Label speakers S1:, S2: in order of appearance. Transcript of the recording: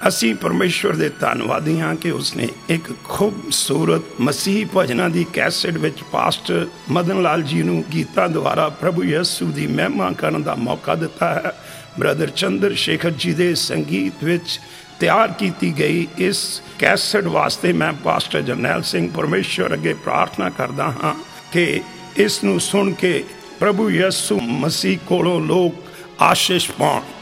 S1: ਅਸੀਂ ਪਰਮੇਸ਼ਵਰ ਦੇ ਧੰਨਵਾਦੀ ਹਾਂ ਕਿ ਉਸਨੇ ਇੱਕ ਖੂਬਸੂਰਤ ਮਸੀਹ ਭਜਨਾਂ ਦੀ ਕੈਸੇਟ ਵਿੱਚ ਪਾਸਟਰ ਮਦਨ ਲਾਲ ਜੀ ਨੂੰ ਗੀਤਾਂ ਦੁਆਰਾ ਪ੍ਰਭੂ ਯਿਸੂ ਦੀ ਮਹਿਮਾ ਕਰਨ ਦਾ ਮੌਕਾ ਦਿੱਤਾ ਹੈ। ਬ੍ਰਦਰ ਚੰਦਰ ਸ਼ੇਖਰ ਜੀ ਦੇ ਸੰਗੀਤ ਵਿੱਚ ਤਿਆਰ ਕੀਤੀ ਗਈ ਇਸ ਕੈਸੇਟ ਵਾਸਤੇ ਮੈਂ ਪਾਸਟਰ ਜਰਨੈਲ ਸਿੰਘ ਪਰਮੇਸ਼ਵਰ ਅੱਗੇ ਪ੍ਰਾਰਥਨਾ ਕਰਦਾ ਹਾਂ ਕਿ ਇਸ ਨੂੰ ਸੁਣ ਕੇ ਪ੍ਰਭੂ ਯਿਸੂ ਮਸੀਹ ਕੋਲੋਂ ਲੋਕ ਆਸ਼ੀਸ਼ ਪਾਉਣ।